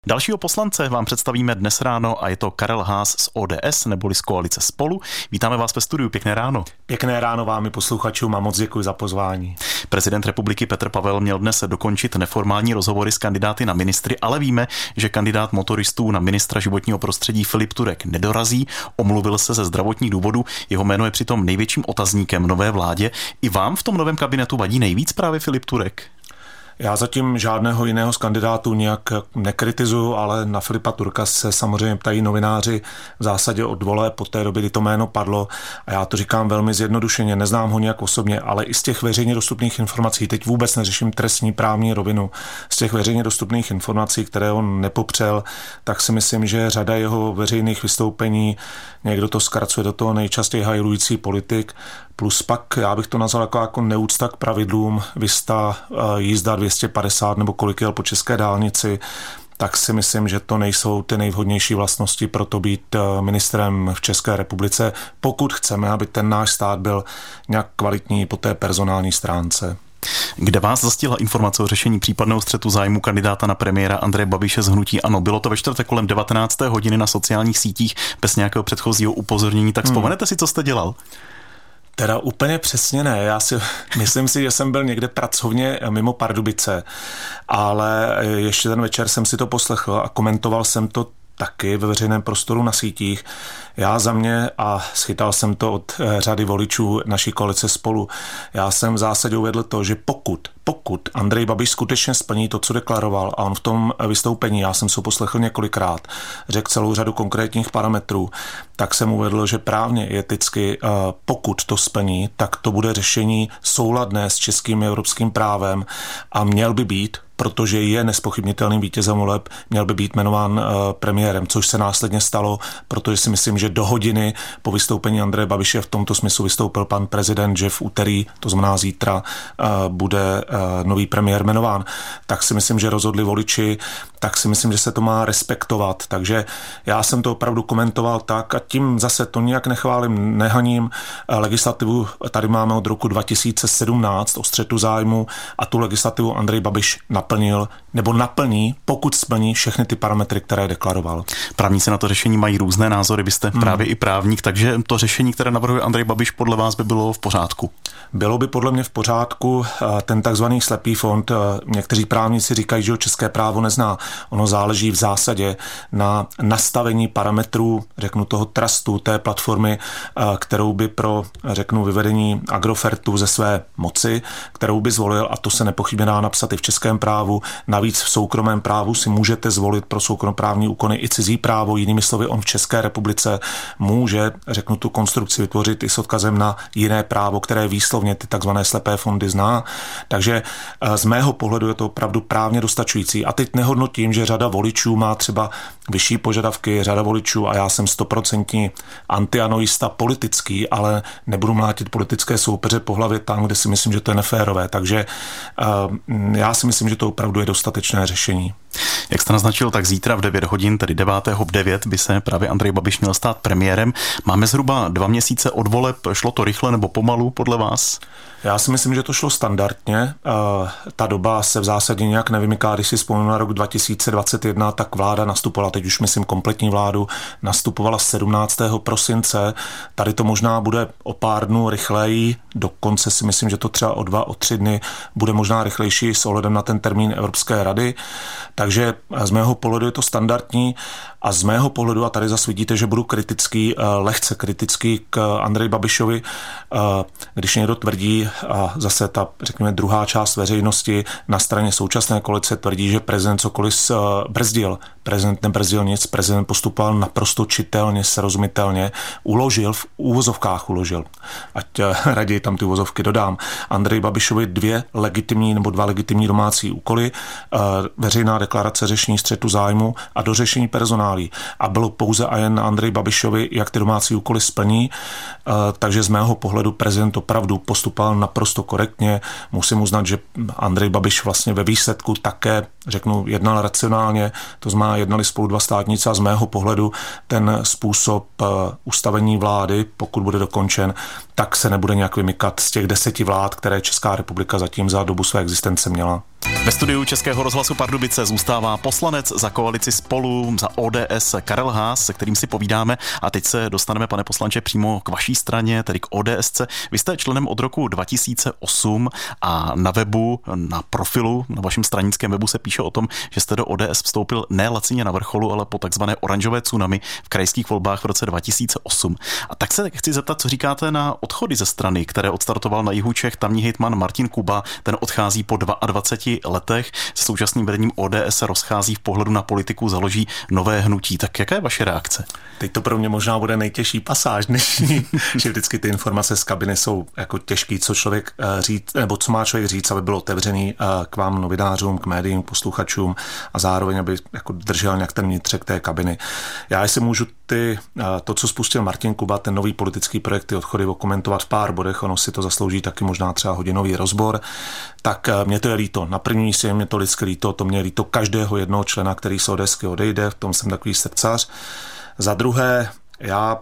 Dalšího poslance vám představíme dnes ráno a je to Karel Haas z ODS neboli z koalice Spolu. Vítáme vás ve studiu, pěkné ráno. Pěkné ráno vám i posluchačům a moc děkuji za pozvání. Prezident republiky Petr Pavel měl dnes dokončit neformální rozhovory s kandidáty na ministry, ale víme, že kandidát motoristů na ministra životního prostředí Filip Turek nedorazí, omluvil se ze zdravotních důvodů, jeho jméno je přitom největším otazníkem nové vládě. I vám v tom novém kabinetu vadí nejvíc právě Filip Turek? Já zatím žádného jiného z kandidátů nějak nekritizuju, ale na Filipa Turka se samozřejmě ptají novináři v zásadě od voleb, od té doby, kdy to jméno padlo, a já to říkám velmi zjednodušeně, neznám ho nějak osobně, ale i z těch veřejně dostupných informací, teď vůbec neřeším trestní právní rovinu, z těch veřejně dostupných informací, které on nepopřel, tak si myslím, že řada jeho veřejných vystoupení, někdo to zkracuje do toho nejčastěji hajlující politik, plus pak já bych to nazval jako neúcta k pravidlům, vysta jízda 250 nebo kolik jel po české dálnici, tak si myslím, že to nejsou ty nejvhodnější vlastnosti pro to být ministrem v České republice, pokud chceme, aby ten náš stát byl nějak kvalitní po té personální stránce. Kde vás zastihla informace o řešení případného střetu zájmu kandidáta na premiéra Andreje Babiše z hnutí ANO? Bylo to ve čtvrtek kolem 19. hodiny na sociálních sítích bez nějakého předchozího upozornění, tak vzpomenete si, co jste dělal? Teda úplně přesně ne, myslím si, že jsem byl někde pracovně mimo Pardubice, ale ještě ten večer jsem si to poslechl a komentoval jsem to taky ve veřejném prostoru na sítích. Já za mě, a schytal jsem to od řady voličů naší koalice Spolu, já jsem v zásadě uvedl to, že pokud Andrej Babiš skutečně splní to, co deklaroval, a on v tom vystoupení, já jsem se poslechl několikrát, řekl celou řadu konkrétních parametrů, tak jsem uvedl, že právně i eticky, pokud to splní, tak to bude řešení souladné s českým evropským právem a měl by být, protože je nespochybnitelným vítězem voleb, měl by být jmenován premiérem, což se následně stalo, protože si myslím, že do hodiny po vystoupení Andreje Babiše v tomto smyslu vystoupil pan prezident, že v úterý, to znamená zítra, bude nový premiér jmenován. Tak si myslím, že rozhodli voliči, tak si myslím, že se to má respektovat. Takže já jsem to opravdu komentoval tak a tím zase to nijak nechválím, nehaním. Legislativu tady máme od roku 2017 o střetu zájmu a tu legislativu Andrej Babiš naplnil nebo naplní, pokud splní všechny ty parametry, které deklaroval. Právníci na to řešení mají různé názory, vy jste právě i právník, takže to řešení, které navrhuje Andrej Babiš, podle vás by bylo v pořádku? Bylo by podle mě v pořádku. Ten takzvaný slepý fond, někteří právníci říkají, že ho české právo nezná. Ono záleží v zásadě na nastavení parametrů, řeknu toho trustu, té platformy, kterou by pro, řeknu, vyvedení Agrofertu ze své moci, kterou by zvolil, a to se nepochybně dá napsat i v českém právu. Navíc v soukromém právu si můžete zvolit pro soukromoprávní úkony i cizí právo. Jinými slovy, on v České republice může, řeknu, tu konstrukci vytvořit i s odkazem na jiné právo, které výslovně ty takzvané slepé fondy zná. Takže z mého pohledu je to opravdu právně dostačující. A teď nehodnotím, že řada voličů má třeba vyšší požadavky, řada voličů, a já jsem 100% antianoista politický, ale nebudu mlátit politické soupeře po hlavě tam, kde si myslím, že to je neférové. Takže já si myslím, že to opravdu je dostatečné řešení. Jak jste naznačil, tak zítra v 9 hodin, tedy 9. v 9, by se právě Andrej Babiš měl stát premiérem. Máme zhruba 2 měsíce od voleb, šlo to rychle nebo pomalu podle vás? Já si myslím, že to šlo standardně. Ta doba se v zásadě nějak nevymyká. Když si vzpomínám na rok 2021, tak vláda nastupovala, teď už myslím kompletní vládu, nastupovala 17. prosince. Tady to možná bude o pár dnů rychleji, dokonce si myslím, že to třeba o 2, o 3 dny bude možná rychlejší s ohledem na ten termín Evropské rady. Takže z mého pohledu je to standardní a z mého pohledu, a tady zase vidíte, že budu kritický, lehce kritický k Andreji Babišovi, když někdo tvrdí, a zase ta, řekněme, druhá část veřejnosti na straně současné koalice tvrdí, že prezident cokoliv brzdil. Prezident nebrzdil nic, prezident postupoval naprosto čitelně, srozumitelně, uložil, ať raději tam ty uvozovky dodám, Andreji Babišovi 2 legitimní domácí úkoly, veřejná deklarace řešení střetu zájmu a dořešení personálí. A bylo pouze a jen na Andreji Babišovi, jak ty domácí úkoly splní, takže z mého pohledu prezident opravdu postupoval naprosto korektně. Musím uznat, že Andrej Babiš vlastně ve výsledku také, řeknu, jednal racionálně, to znamená, jednali spolu 2 státníci a z mého pohledu ten způsob ustavení vlády, pokud bude dokončen, tak se nebude nějak vymykat z těch 10 vlád, které Česká republika zatím za dobu své existence měla. Ve studiu Českého rozhlasu Pardubice zůstává poslanec za koalici Spolu za ODS Karel Haas, se kterým si povídáme, a teď se dostaneme, pane poslanče, přímo k vaší straně, tedy k ODSce. Vy jste členem od roku 2008 a na webu, na profilu, na vašem stranickém webu se píše o tom, že jste do ODS vstoupil ne lacině na vrcholu, ale po takzvané oranžové tsunami v krajských volbách v roce 2008. A tak se chci zeptat, co říkáte na odchody ze strany, které odstartoval na jihu Čech tamní hejtman Martin Kuba. Ten odchází po 22 letech, se současným vedením ODS se rozchází v pohledu na politiku, založí nové hnutí. Tak jaká je vaše reakce? Teď to pro mě možná bude nejtěžší pasáž dnešní, že vždycky ty informace z kabiny jsou jako těžký, co člověk říct, nebo co má člověk říct, aby byl otevřený k vám novinářům, k médiím, k posluchačům a zároveň, aby jako držel nějak ten vnitřek té kabiny. Já si můžu to, co spustil Martin Kuba, ten nový politický projekt, ty odchody okomentovat v pár bodech, ono si to zaslouží taky možná třeba hodinový rozbor, tak mě to je líto. Na první místě je mě to lidsky líto, to mě je líto každého jednoho člena, který z ODSky odejde, v tom jsem takový srdcař. Za druhé, já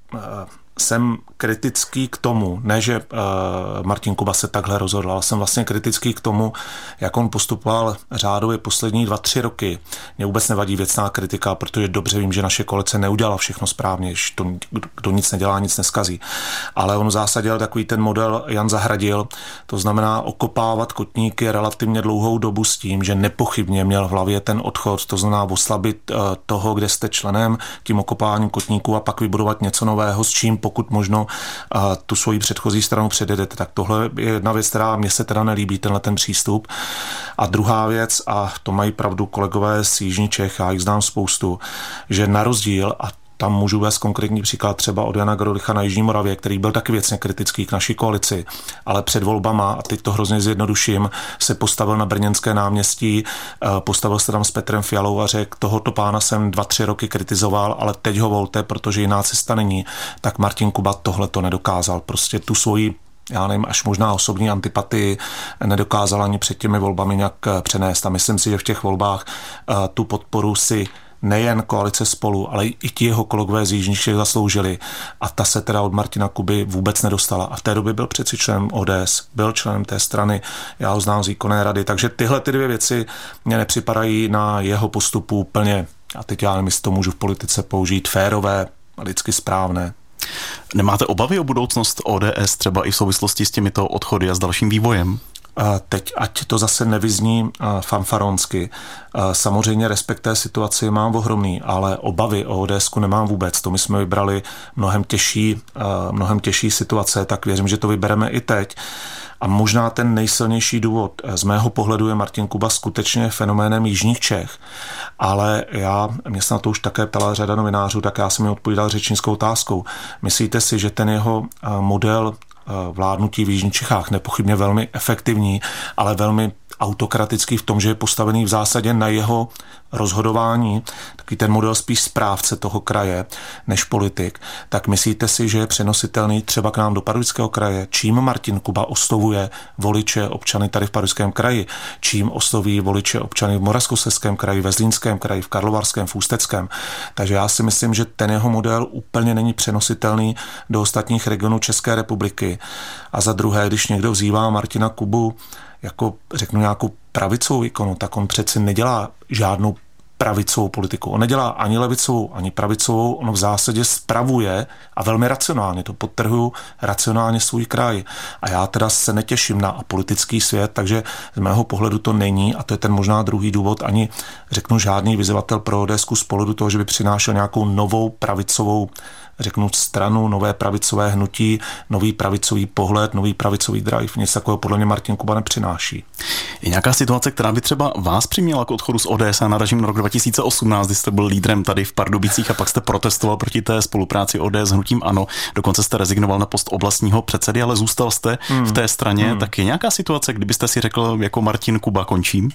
jsem kritický k tomu, ne, že Martin Kuba se takhle rozhodl, ale jsem vlastně kritický k tomu, jak on postupoval řádově poslední 2-3 roky. Mě vůbec nevadí věcná kritika, protože dobře vím, že naše koalice neudělala všechno správně, že kdo nic nedělá, nic neskazí. Ale on v zásadě takový ten model Jan Zahradil, to znamená okopávat kotníky relativně dlouhou dobu s tím, že nepochybně měl v hlavě ten odchod, to znamená oslabit toho, kde jste členem, tím okopáváním kotníků a pak vybudovat něco nového, s čím pokud možno tu svoji předchozí stranu předjedete. Tak tohle je jedna věc, která mně se teda nelíbí, tenhle ten přístup. A druhá věc, a to mají pravdu kolegové z jižní Čech, já jich znám spoustu, že na rozdíl, a tam můžu vést konkrétní příklad třeba od Jana Grolicha na Jižní Moravě, který byl taky věcně kritický k naší koalici, ale před volbama, a teď to hrozně zjednoduším, se postavil na Brněnské náměstí, postavil se tam s Petrem Fialou a řekl, tohoto pána jsem 2-3 roky kritizoval, ale teď ho volte, protože jiná cesta není. Tak Martin Kuba tohle to nedokázal. Prostě tu svoji, já nevím, až možná osobní antipatii nedokázal ani před těmi volbami nějak přenést. A myslím si, že v těch volbách tu podporu si nejen koalice Spolu, ale i ti jeho kolegové z jižních Čech zasloužili. A ta se teda od Martina Kuby vůbec nedostala. A v té době byl přeci členem ODS, byl členem té strany, já ho znám z výkonné rady. Takže tyhle ty dvě věci mě nepřipadají na jeho postupu úplně, a teď já nevím, jestli to můžu v politice použít, férové, lidsky správné. Nemáte obavy o budoucnost ODS třeba i v souvislosti s těmito odchody a s dalším vývojem? Teď, ať to zase nevyzní fanfaronsky. Samozřejmě respekt té situaci mám ohromný, ale obavy o ODSku nemám vůbec. To my jsme vybrali mnohem těžší situace, tak věřím, že to vybereme i teď. A možná ten nejsilnější důvod z mého pohledu je Martin Kuba skutečně fenoménem jižních Čech. Ale mě se na to už také ptala řada novinářů, tak já jsem mi odpovídal řečnickou otázkou. Myslíte si, že ten jeho model vládnutí v jižních Čechách nepochybně velmi efektivní, ale velmi autokratický v tom, že je postavený v zásadě na jeho rozhodování, taky ten model spíš správce toho kraje než politik, tak myslíte si, že je přenositelný třeba k nám do Pardubického kraje? Čím Martin Kuba oslovuje voliče občany tady v Pardubickém kraji? Čím osloví voliče občany v Moravskoslezském kraji, ve Zlínském kraji, v Karlovarském, v Ústeckém? Takže já si myslím, že ten jeho model úplně není přenositelný do ostatních regionů České republiky. A za druhé, když někdo vzývá Martina Kubu jako, řeknu, nějakou pravicovou ikonu, tak on přeci nedělá žádnou pravicovou politiku. On nedělá ani levicovou, ani pravicovou, on v zásadě spravuje a velmi racionálně, to podtrhuju, racionálně svůj kraj. A já teda se netěším na politický svět, takže z mého pohledu to není, a to je ten možná druhý důvod, ani řeknu žádný vyzývatel pro ODSku z pohledu toho, že by přinášel nějakou novou pravicovou, řeknu, stranu, nové pravicové hnutí, nový pravicový pohled, nový pravicový drive. Nic takového podle mě Martin Kuba nepřináší. Je nějaká situace, která by třeba vás přiměla k odchodu z ODS? A naražím na rok 2018, kdy jste byl lídrem tady v Pardubicích a pak jste protestoval proti té spolupráci ODS s hnutím ANO. Dokonce jste rezignoval na post oblastního předsedy, ale zůstal jste v té straně. Tak je nějaká situace, kdybyste si řekl jako Martin Kuba končím?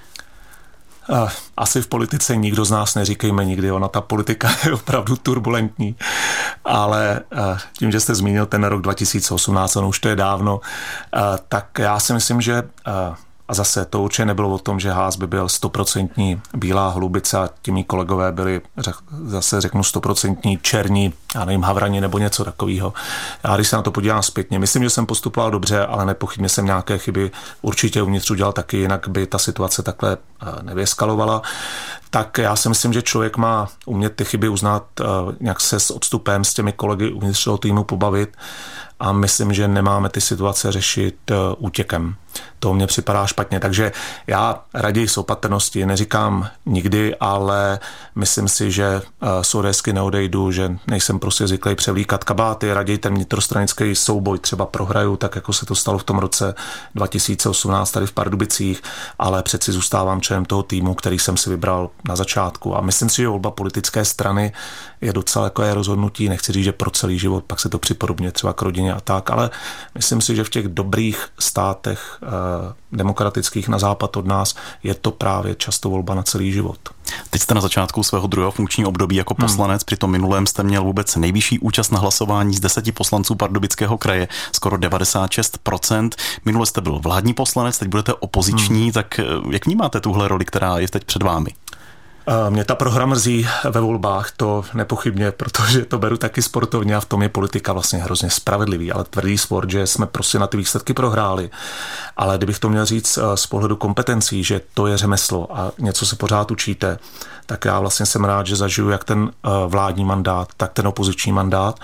Asi v politice nikdo z nás neříkejme nikdy, ona ta politika je opravdu turbulentní, ale tím, že jste zmínil ten rok 2018, ono už to je dávno, tak já si myslím, že A zase to určitě nebylo o tom, že Haas by byl 100% bílá holubice a ti mý kolegové byli zase řeknu 100% černí, já nevím, havrani nebo něco takového. Já když se na to podívám zpětně, myslím, že jsem postupoval dobře, ale nepochybně jsem nějaké chyby určitě uvnitř udělal taky, jinak by ta situace takhle nevyeskalovala. Tak já si myslím, že člověk má umět ty chyby uznat, nějak se s odstupem s těmi kolegy uvnitř toho týmu pobavit a myslím, že nemáme ty situace řešit útěkem. To mně připadá špatně, takže já raději s opatrností neříkám nikdy, ale myslím si, že z ODSky neodejdu, že nejsem prostě zvyklý převlíkat kabáty, raději ten vnitrostranický souboj třeba prohraju, tak jako se to stalo v tom roce 2018 tady v Pardubicích, ale přeci zůstávám členem toho týmu, který jsem si vybral na začátku a myslím si, že volba politické strany je docela jako je rozhodnutí, nechci říct, že pro celý život, pak se to připodobně třeba k rodině a tak, ale myslím si, že v těch dobrých státech demokratických na západ od nás je to právě často volba na celý život. Teď jste na začátku svého druhého funkčního období jako poslanec, při tom minulém jste měl vůbec nejvyšší účast na hlasování z 10 poslanců Pardubického kraje, skoro 96%. Minule jste byl vládní poslanec, teď budete opoziční, tak jak vnímáte tuhle roli, která je teď před vámi? Mě ta prohra mrzí ve volbách, to nepochybně, protože to beru taky sportovně a v tom je politika vlastně hrozně spravedlivý, ale tvrdý sport, že jsme prostě na ty výsledky prohráli. Ale kdybych to měl říct z pohledu kompetencí, že to je řemeslo a něco se pořád učíte, tak já vlastně jsem rád, že zažiju jak ten vládní mandát, tak ten opoziční mandát.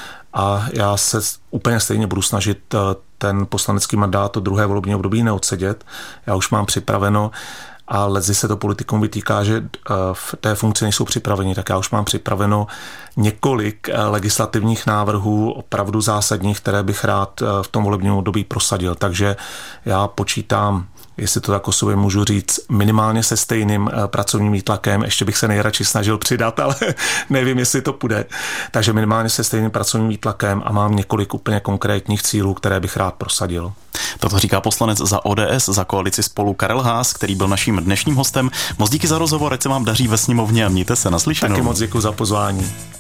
A já se úplně stejně budu snažit ten poslanecký mandát to druhé volební období neodsedět. Já už mám připraveno a lezy se to politikům vytýká, že v té funkci nejsou připraveni, tak já už mám připraveno několik legislativních návrhů opravdu zásadních, které bych rád v tom volebním období prosadil. Takže já počítám, jestli to tak o sobě můžu říct, minimálně se stejným pracovním výtlakem, ještě bych se nejradši snažil přidat, ale nevím, jestli to půjde. Takže minimálně se stejným pracovním výtlakem a mám několik úplně konkrétních cílů, které bych rád prosadil. Toto říká poslanec za ODS, za koalici Spolu Karel Haas, který byl naším dnešním hostem. Moc díky za rozhovor, ať se vám daří ve sněmovně a mějte se, naslyšenou. Taky moc děkuji za pozvání.